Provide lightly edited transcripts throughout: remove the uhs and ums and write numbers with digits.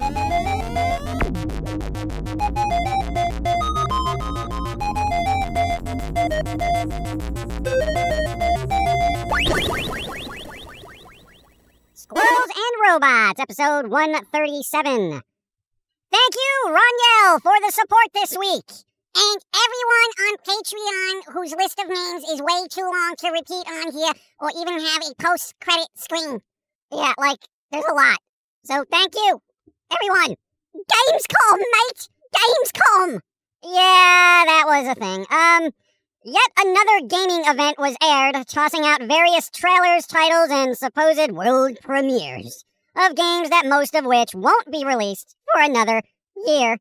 Squirrels and Robots, episode 137. Thank you, Roniel, for the support this week. And everyone on Patreon whose list of names is way too long to repeat on here or even have a post-credit screen. Yeah, there's a lot. So thank you, everyone. Gamescom, mate! Gamescom! Yeah, that was a thing. Yet another gaming event was aired, tossing out various trailers, titles, and supposed world premieres of games that most of which won't be released for another year.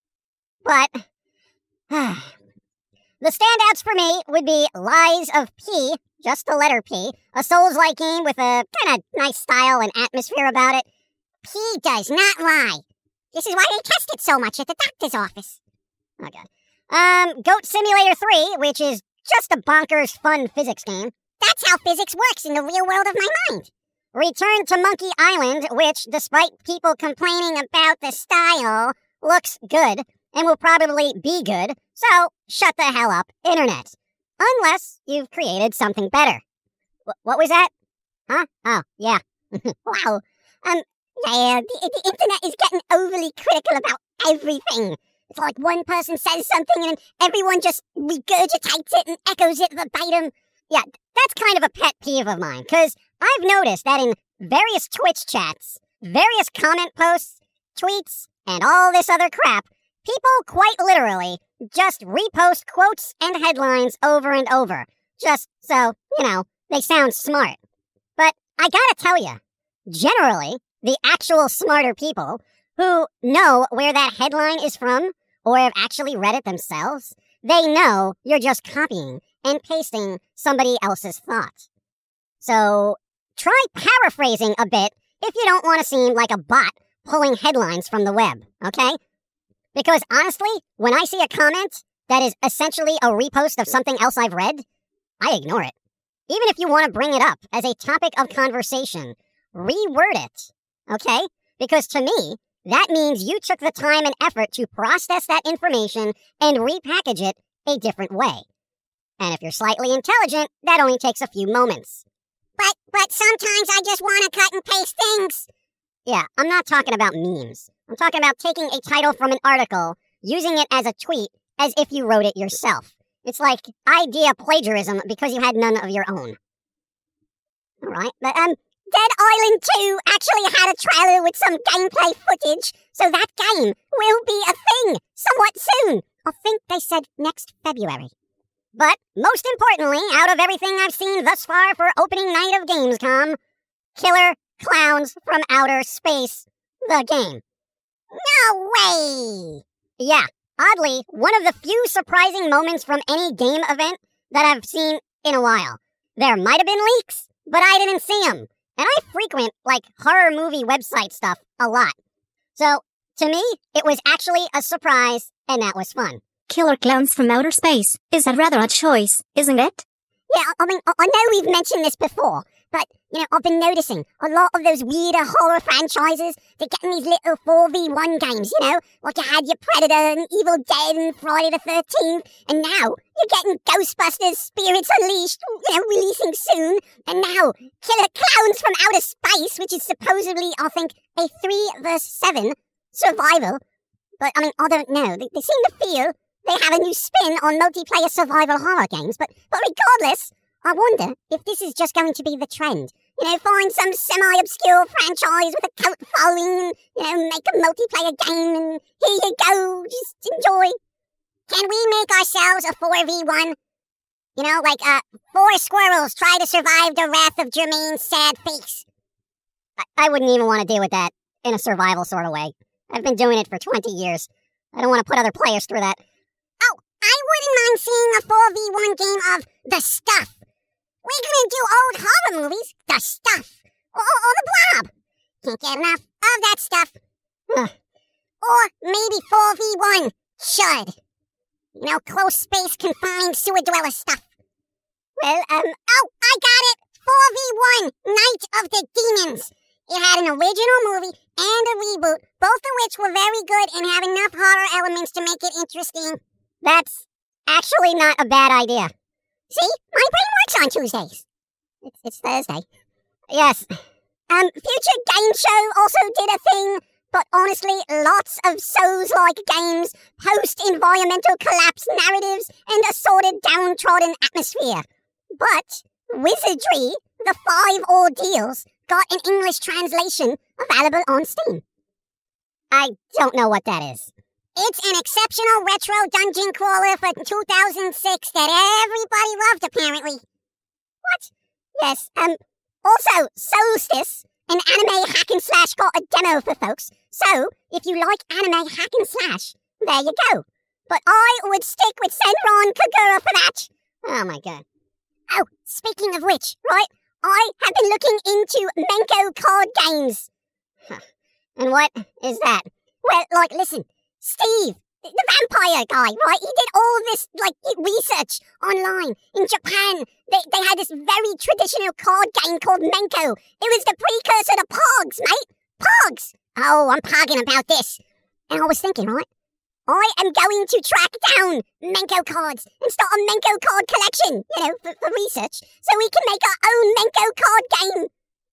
But the standouts for me would be Lies of P, just the letter P, a Souls-like game with a kind of nice style and atmosphere about it. P does not lie. This is why they test it so much at the doctor's office. Oh, God. Goat Simulator 3, which is just a bonkers fun physics game. That's how physics works in the real world of my mind. Return to Monkey Island, which, despite people complaining about the style, looks good and will probably be good, so shut the hell up, Internet. Unless you've created something better. What was that? Huh? Oh, yeah. Wow. Yeah, the Internet is getting overly critical about everything. It's like one person says something and everyone just regurgitates it and echoes it verbatim. Yeah, that's kind of a pet peeve of mine, because I've noticed that in various Twitch chats, various comment posts, tweets, and all this other crap, people quite literally just repost quotes and headlines over and over, just so, they sound smart. But I gotta tell you, generally, the actual smarter people who know where that headline is from or have actually read it themselves, they know you're just copying and pasting somebody else's thought. So try paraphrasing a bit if you don't want to seem like a bot pulling headlines from the web, okay? Because honestly, when I see a comment that is essentially a repost of something else I've read, I ignore it. Even if you want to bring it up as a topic of conversation, reword it, okay? Because to me, that means you took the time and effort to process that information and repackage it a different way. And if you're slightly intelligent, that only takes a few moments. But sometimes I just want to cut and paste things. Yeah, I'm not talking about memes. I'm talking about taking a title from an article, using it as a tweet, as if you wrote it yourself. It's like idea plagiarism because you had none of your own. Alright, but Dead Island 2 actually had a trailer with some gameplay footage, so that game will be a thing somewhat soon. I think they said next February. But most importantly, out of everything I've seen thus far for opening night of Gamescom, Killer Clowns from Outer Space, the game. No way! Yeah, oddly, one of the few surprising moments from any game event that I've seen in a while. There might have been leaks, but I didn't see them. And I frequent, horror movie website stuff a lot. So, to me, it was actually a surprise, and that was fun. Killer Clowns from Outer Space is a rather odd choice, isn't it? Yeah, I know we've mentioned this before, but, I've been noticing a lot of those weirder horror franchises, they're getting these little 4v1 games, like you had your Predator and Evil Dead and Friday the 13th, and now you're getting Ghostbusters Spirits Unleashed, releasing soon, and now Killer Clowns from Outer Space, which is supposedly, I think, a 3 vs 7 survival. But, I don't know, they seem to feel they have a new spin on multiplayer survival horror games, but regardless, I wonder if this is just going to be the trend. Find some semi-obscure franchise with a cult following and, make a multiplayer game and here you go, just enjoy. Can we make ourselves a 4v1? 4 squirrels try to survive the wrath of Jermaine's sad face. I wouldn't even want to deal with that in a survival sort of way. I've been doing it for 20 years. I don't want to put other players through that. Oh, I wouldn't mind seeing a 4v1 game of The Stuff. We're gonna do old horror movies, The Stuff, or The Blob. Can't get enough of that stuff. Or maybe 4v1 Shud. Close space confined sewer dweller stuff. Well, I got it. 4v1 Night of the Demons. It had an original movie and a reboot, both of which were very good and have enough horror elements to make it interesting. That's actually not a bad idea. See? My brain works on Tuesdays. It's Thursday. Yes. Future Game Show also did a thing, but honestly, lots of Souls-like games, post-environmental collapse narratives, and a sordid, downtrodden atmosphere. But Wizardry, the 5 Ordeals, got an English translation available on Steam. I don't know what that is. It's an exceptional retro dungeon crawler for 2006 that everybody loved, apparently. What? Yes, also, Solstice, an anime hack and slash, got a demo for folks. So, if you like anime hack and slash, there you go. But I would stick with Senran Kagura for that. Oh my god. Oh, speaking of which, right, I have been looking into Menko card games. Huh. And what is that? Well, listen, Steve, the vampire guy, right? He did all this, research online in Japan. They had this very traditional card game called Menko. It was the precursor to Pogs, mate. Pogs! Oh, I'm pogging about this. And I was thinking, right? I am going to track down Menko cards and start a Menko card collection, for research, so we can make our own Menko card game.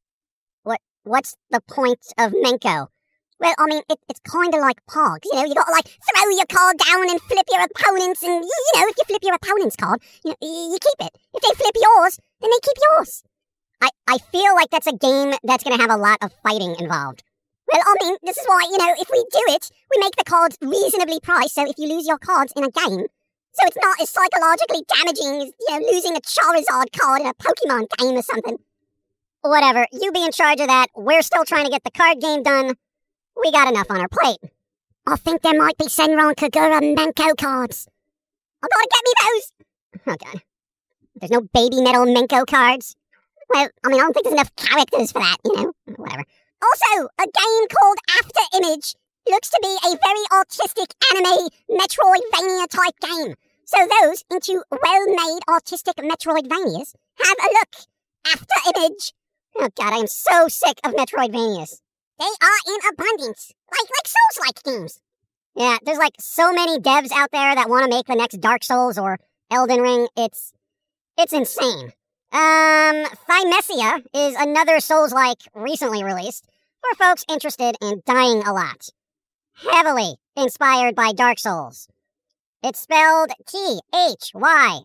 What's the point of Menko? Well, I mean, it's kind of like Pogs, you gotta, throw your card down and flip your opponent's, and, if you flip your opponent's card, you keep it. If they flip yours, then they keep yours. I feel like that's a game that's gonna have a lot of fighting involved. Well, I mean, this is why, if we do it, we make the cards reasonably priced, so if you lose your cards in a game, so it's not as psychologically damaging as, losing a Charizard card in a Pokemon game or something. Whatever, you be in charge of that. We're still trying to get the card game done. We got enough on our plate. I think there might be Senran Kagura Menko cards. I gotta get me those. Oh god. There's no baby metal Menko cards? Well, I mean, I don't think there's enough characters for that, Whatever. Also, a game called After Image looks to be a very artistic anime Metroidvania type game. So those into well-made artistic Metroidvanias, have a look. After Image. Oh god, I am so sick of Metroidvanias. They are in abundance, like Souls-like games. Yeah, there's so many devs out there that want to make the next Dark Souls or Elden Ring. It's insane. Thymesia is another Souls-like recently released for folks interested in dying a lot. Heavily inspired by Dark Souls. It's spelled Thymesia.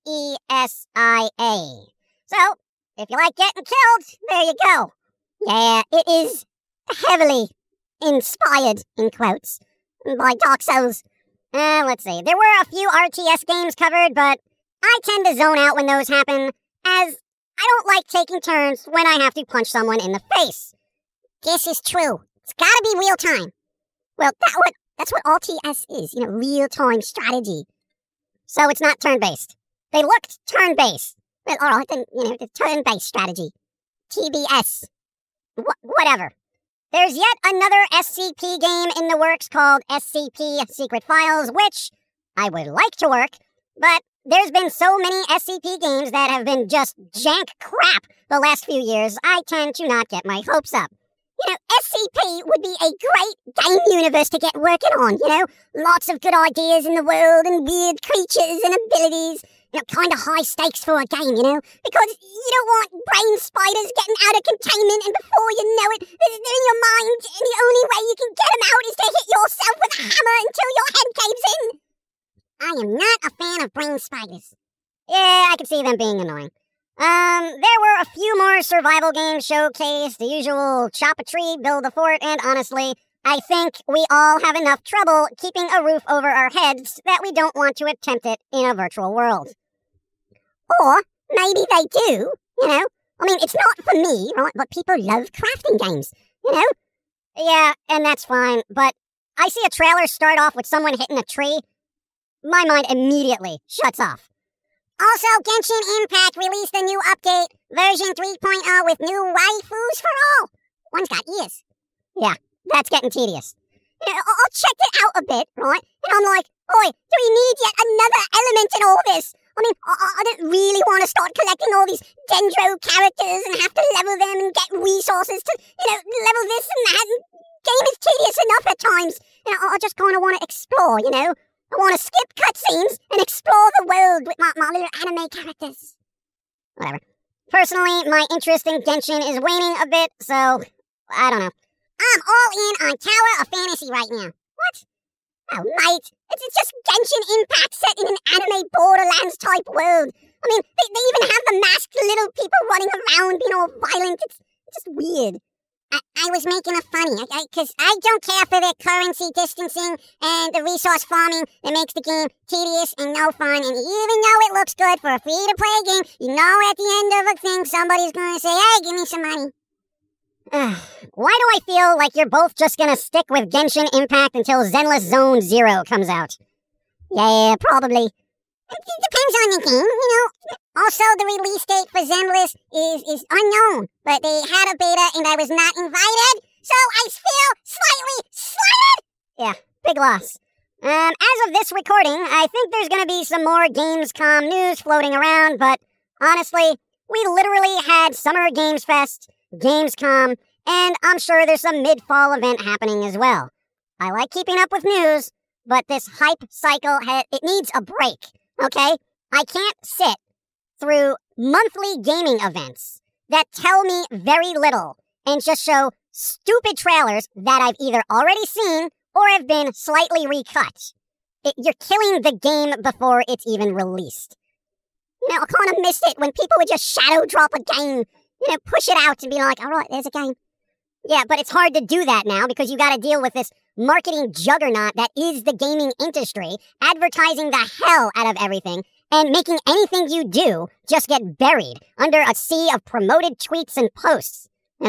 So, if you like getting killed, there you go. Yeah, it is heavily inspired, in quotes, by Dark Souls. Let's see. There were a few RTS games covered, but I tend to zone out when those happen, as I don't like taking turns when I have to punch someone in the face. This is true. It's gotta be real time. Well, that's what RTS is, real-time strategy. So it's not turn-based. They looked turn-based. Well, alright, then, the turn-based strategy. TBS. Whatever. There's yet another SCP game in the works called SCP Secret Files, which I would like to work, but there's been so many SCP games that have been just jank crap the last few years, I tend to not get my hopes up. SCP would be a great game universe to get working on, Lots of good ideas in the world and weird creatures and abilities. Kind of high stakes for a game, Because you don't want brain spiders getting out of containment and before you know it, they're in your mind and the only way you can get them out is to hit yourself with a hammer until your head caves in. I am not a fan of brain spiders. Yeah, I can see them being annoying. There were a few more survival games showcased, the usual chop a tree, build a fort, and honestly, I think we all have enough trouble keeping a roof over our heads that we don't want to attempt it in a virtual world. Or maybe they do, I mean, it's not for me, right? But people love crafting games, Yeah, and that's fine, but I see a trailer start off with someone hitting a tree. My mind immediately shuts off. Also, Genshin Impact released a new update, version 3.0 with new waifus for all. One's got ears. Yeah, that's getting tedious. I checked it out a bit, right? And I'm like, oi, do we need yet another element in all this? I mean, I don't really want to start collecting all these Dendro characters and have to level them and get resources to, level this and that. And game is tedious enough at times. I just kind of want to explore, I want to skip cutscenes and explore the world with my little anime characters. Whatever. Personally, my interest in Genshin is waning a bit, so I don't know. I'm all in on Tower of Fantasy right now. What? Oh, mate. It's just Genshin Impact set in an anime Borderlands type world. I mean, they even have the masked little people running around being all violent. It's just weird. I was making a funny, because I don't care for the currency distancing and the resource farming that makes the game tedious and no fun. And even though it looks good for a free-to-play game, at the end of a thing, somebody's going to say, hey, give me some money. Why do I feel like you're both just gonna stick with Genshin Impact until Zenless Zone Zero comes out? Yeah, probably. It depends on the game, Also, the release date for Zenless is unknown, but they had a beta and I was not invited, so I feel slightly slighted! Yeah, big loss. As of this recording, I think there's gonna be some more Gamescom news floating around, but honestly, we literally had Summer Games Fest, Gamescom, and I'm sure there's some mid-fall event happening as well. I like keeping up with news, but this hype cycle, it needs a break, okay? I can't sit through monthly gaming events that tell me very little and just show stupid trailers that I've either already seen or have been slightly recut. You're killing the game before it's even released. I kind of missed it when people would just shadow drop a game. Push it out and be like, all right, there's a game. Yeah, but it's hard to do that now because you got to deal with this marketing juggernaut that is the gaming industry, advertising the hell out of everything, and making anything you do just get buried under a sea of promoted tweets and posts.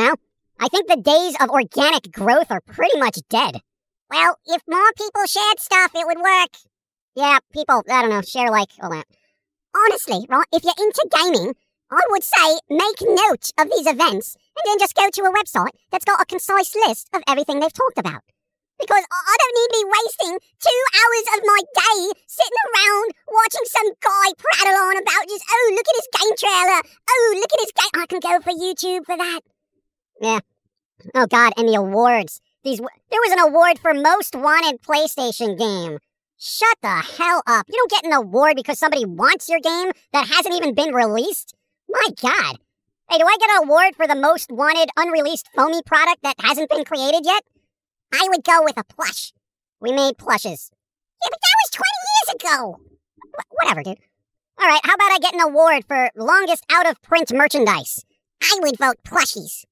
I think the days of organic growth are pretty much dead. Well, if more people shared stuff, it would work. Yeah, people, I don't know, share like all that. Honestly, right, if you're into gaming, I would say make note of these events and then just go to a website that's got a concise list of everything they've talked about. Because I don't need to be wasting 2 hours of my day sitting around watching some guy prattle on about just, oh, look at his game trailer. Oh, look at his game. I can go for YouTube for that. Yeah. Oh, God, and the awards. There was an award for most wanted PlayStation game. Shut the hell up. You don't get an award because somebody wants your game that hasn't even been released? My God. Hey, do I get an award for the most wanted unreleased foamy product that hasn't been created yet? I would go with a plush. We made plushes. Yeah, but that was 20 years ago. Whatever, dude. All right, how about I get an award for longest out-of-print merchandise? I would vote plushies.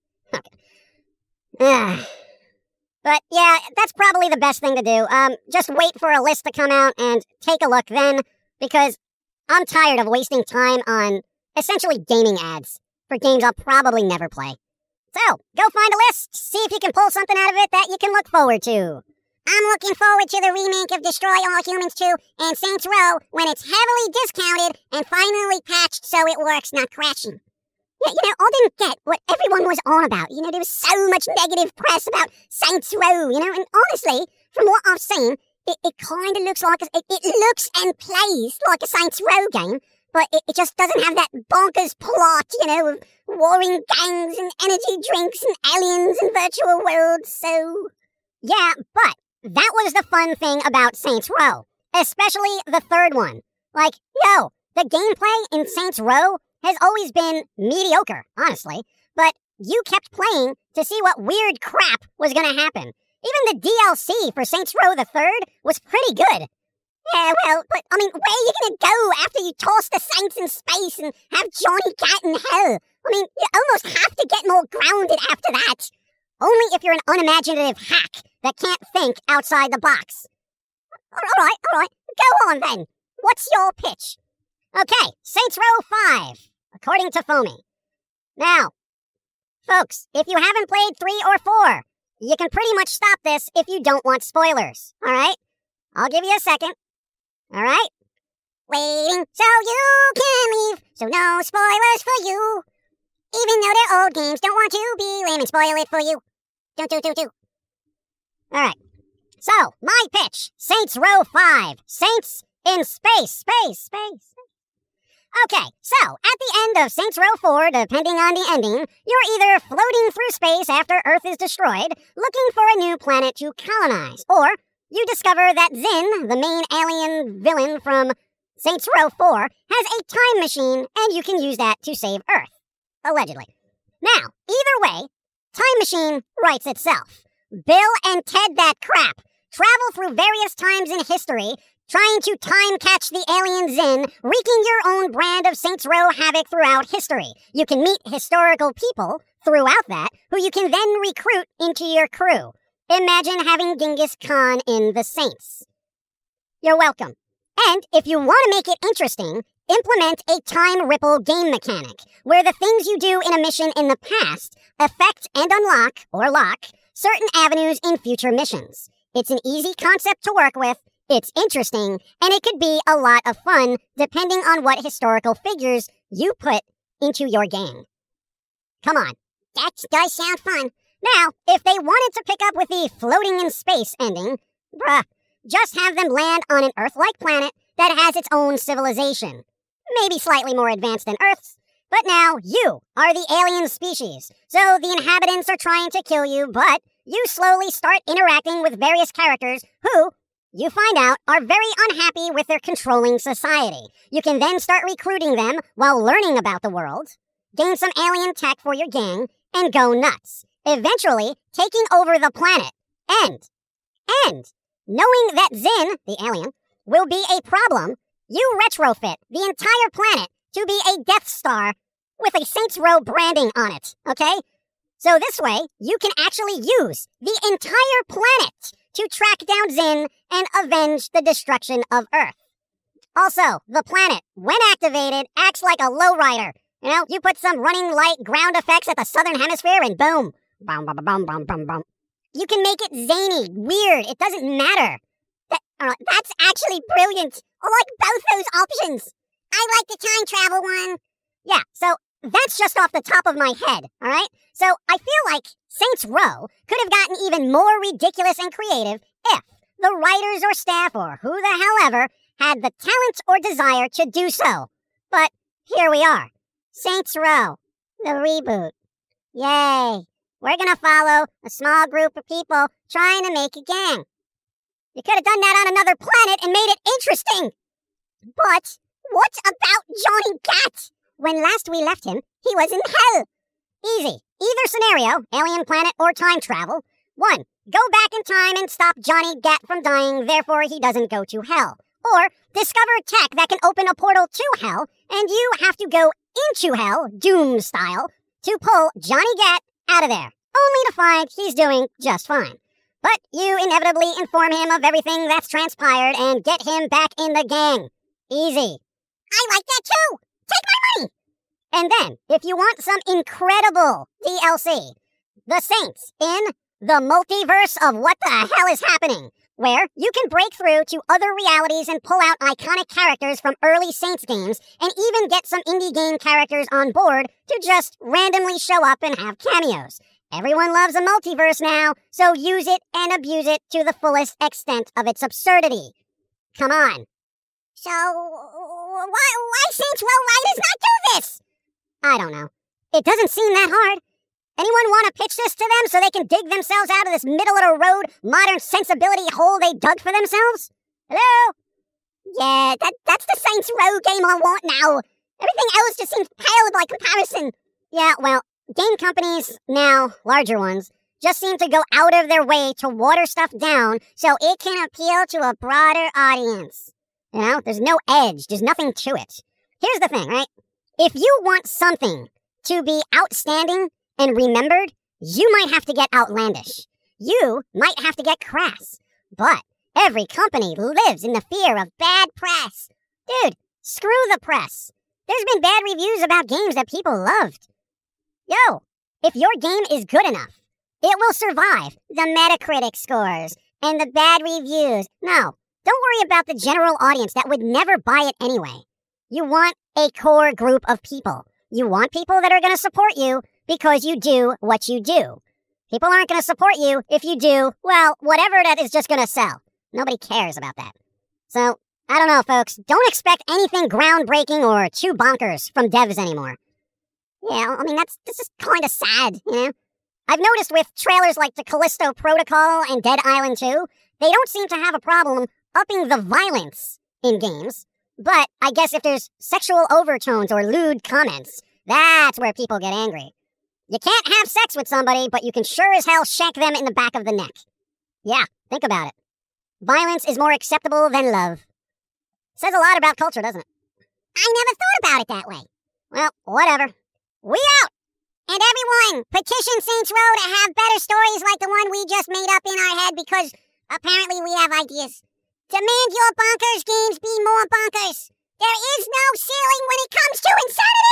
Okay. But yeah, that's probably the best thing to do. Just wait for a list to come out and take a look then, because I'm tired of wasting time on essentially gaming ads for games I'll probably never play. So, go find a list, see if you can pull something out of it that you can look forward to. I'm looking forward to the remake of Destroy All Humans 2 and Saints Row when it's heavily discounted and finally patched so it works, not crashing. Yeah, I didn't get what everyone was on about. There was so much negative press about Saints Row, and honestly, from what I've seen, it kind of looks like, it looks and plays like a Saints Row game, but it just doesn't have that bonkers plot, of warring gangs and energy drinks and aliens and virtual worlds, so... Yeah, but that was the fun thing about Saints Row, especially the third one. Like, the gameplay in Saints Row has always been mediocre, honestly, but you kept playing to see what weird crap was gonna happen. Even the DLC for Saints Row the Third was pretty good. Yeah, well, but, where are you gonna go after you toss the Saints in space and have Johnny Gat in hell? You almost have to get more grounded after that. Only if you're an unimaginative hack that can't think outside the box. All right. Go on, then. What's your pitch? Okay, Saints Row 5, according to Foamy. Now, folks, if you haven't played 3 or 4, you can pretty much stop this if you don't want spoilers, all right? I'll give you a second, all right? Waiting so you can leave, so no spoilers for you. Even though they're old games, don't want to be lame and spoil it for you. Don't. All right, so, my pitch, Saints Row 5, Saints in space. Okay, so at the end of Saints Row 4, depending on the ending, you're either floating through space after Earth is destroyed, looking for a new planet to colonize, or you discover that Zin, the main alien villain from Saints Row 4, has a time machine and you can use that to save Earth. Allegedly. Now, either way, Time Machine writes itself. Bill and Ted that crap travel through various times in history, trying to time catch the alien Zin, wreaking your own brand of Saints Row havoc throughout history. You can meet historical people throughout that, who you can then recruit into your crew. Imagine having Genghis Khan in the Saints. You're welcome. And if you want to make it interesting, implement a time ripple game mechanic, where the things you do in a mission in the past affect and unlock, or lock, certain avenues in future missions. It's an easy concept to work with, it's interesting, and it could be a lot of fun depending on what historical figures you put into your gang. Come on, That does sound fun. now, if they wanted to pick up with the floating in space ending, just have them land on an Earth-like planet that has its own civilization. Maybe slightly more advanced than Earth's, but now you are the alien species, so the inhabitants are trying to kill you, but you slowly start interacting with various characters who, you find out, are very unhappy with their controlling society. You can then start recruiting them while learning about the world, gain some alien tech for your gang, and go nuts. Eventually, taking over the planet. And, knowing that Zin, the alien, will be a problem, you retrofit the entire planet to be a Death Star with a Saints Row branding on it, okay? So this way, you can actually use the entire planet to track down Zin and avenge the destruction of Earth. Also, the planet, when activated, acts like a lowrider. You know, you put some running light ground effects at the southern hemisphere and boom. Bum, bum, bum, bum, bum, bum. You can make it zany, weird, it doesn't matter. That's actually brilliant. I like both those options. I like the time travel one. Yeah, so that's just off the top of my head, alright? So I feel like Saints Row could have gotten even more ridiculous and creative if the writers or staff or who the hell ever had the talent or desire to do so. But here we are. Saints Row, the reboot. Yay. We're gonna follow a small group of people trying to make a gang. You could have done that on another planet and made it interesting. But what about Johnny Gat? When last we left him, he was in hell. Easy. Either scenario, alien planet or time travel. 1. Go back in time and stop Johnny Gat from dying, therefore he doesn't go to hell. Or discover tech that can open a portal to hell, and you have to go into hell, Doom style, to pull Johnny Gat out of there, only to find he's doing just fine. But you inevitably inform him of everything that's transpired and get him back in the gang. Easy. I like that too. Take my money. And then, if you want some incredible DLC, The Saints in the Multiverse of What the Hell is Happening, where you can break through to other realities and pull out iconic characters from early Saints games and even get some indie game characters on board to just randomly show up and have cameos. Everyone loves a multiverse now, so use it and abuse it to the fullest extent of its absurdity. Come on. So, why Saints Row writers not do this? I don't know. It doesn't seem that hard. Anyone want to pitch this to them so they can dig themselves out of this middle-of-the-road modern sensibility hole they dug for themselves? Hello? Yeah, that's the Saints Row game I want now. Everything else just seems pale by comparison. Yeah, well, game companies, now larger ones, just seem to go out of their way to water stuff down so it can appeal to a broader audience. You know, there's no edge, there's nothing to it. Here's the thing, right? If you want something to be outstanding and remembered, you might have to get outlandish. You might have to get crass. But every company lives in the fear of bad press. Dude, screw the press. There's been bad reviews about games that people loved. Yo, if your game is good enough, it will survive the Metacritic scores and the bad reviews. No, don't worry about the general audience that would never buy it anyway. You want a core group of people. You want people that are going to support you because you do what you do. People aren't going to support you if you do, well, whatever that is just going to sell. Nobody cares about that. So, I don't know, folks. Don't expect anything groundbreaking or too bonkers from devs anymore. Yeah, I mean, this is kind of sad, you know? I've noticed with trailers like the Callisto Protocol and Dead Island 2, they don't seem to have a problem upping the violence in games. But I guess if there's sexual overtones or lewd comments, that's where people get angry. You can't have sex with somebody, but you can sure as hell shank them in the back of the neck. Yeah, think about it. Violence is more acceptable than love. Says a lot about culture, doesn't it? I never thought about it that way. Well, whatever. We out! And everyone, petition Saints Row to have better stories like the one we just made up in our head because apparently we have ideas. Demand your bonkers games be more bonkers. There is no ceiling when it comes to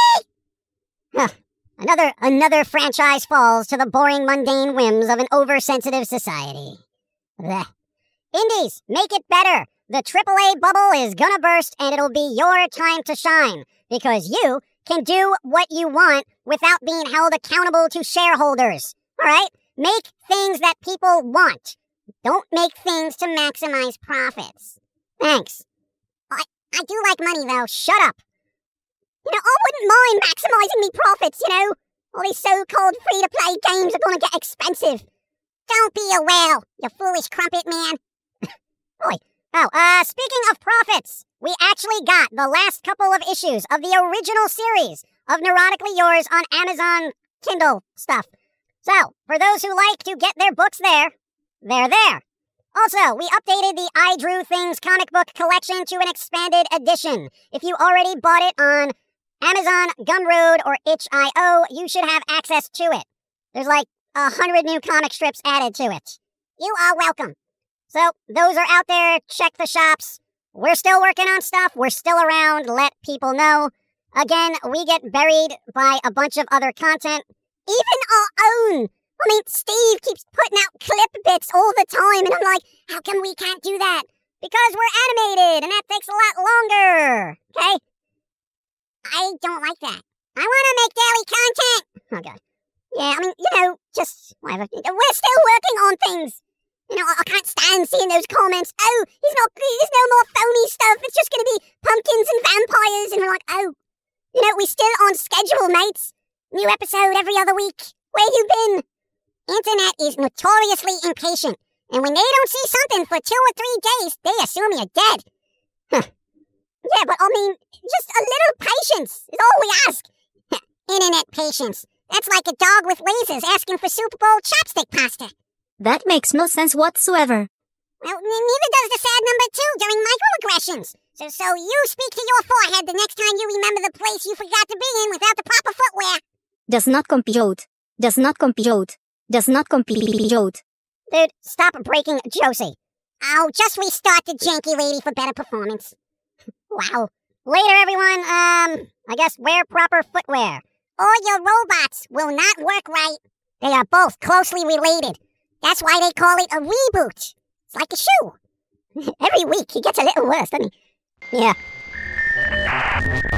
insanity! Another franchise falls to the boring, mundane whims of an oversensitive society. Blech. Indies, make it better. The AAA bubble is gonna burst and it'll be your time to shine because you can do what you want without being held accountable to shareholders. All right? Make things that people want. Don't make things to maximize profits. Thanks. I do like money, though. Shut up. You know, I wouldn't mind maximizing me profits, you know? All these so-called free-to-play games are gonna get expensive. Don't be a whale, you foolish crumpet man. Boy. Oh, speaking of profits, we actually got the last couple of issues of the original series of Neurotically Yours on Amazon Kindle stuff. So, for those who like to get their books there, they're there. Also, we updated the I Drew Things comic book collection to an expanded edition. If you already bought it on Amazon, Gumroad, or itch.io, you should have access to it. There's like 100 new comic strips added to it. You are welcome. So, those are out there. Check the shops. We're still working on stuff. We're still around. Let people know. Again, we get buried by a bunch of other content. Even our own. I mean, Steve keeps putting out clip bits all the time, and I'm like, how come we can't do that? Because we're animated, and that takes a lot longer. Okay? I don't like that. I want to make daily content. Oh, God. Yeah, I mean, you know, just whatever. We're still working on things. You know, I can't stand seeing those comments. Oh, there's no more phony stuff. It's just going to be pumpkins and vampires. And we're like, oh, you know, we're still on schedule, mates. New episode every other week. Where you been? Internet is notoriously impatient. And when they don't see something for 2 or 3 days, they assume you're dead. Yeah, but I mean, just a little patience is all we ask. Internet patience. That's like a dog with lasers asking for Super Bowl chopstick pasta. That makes no sense whatsoever. Well, neither does the sad number 2 during microaggressions. So you speak to your forehead the next time you remember the place you forgot to be in without the proper footwear. Does not compute. Does not compute. Does not compute. Dude, stop breaking Josie. Oh, just restart the janky lady for better performance. Wow. Later, everyone. I guess wear proper footwear. Or your robots will not work right. They are both closely related. That's why they call it a reboot. It's like a shoe. Every week he gets a little worse, doesn't he? Yeah.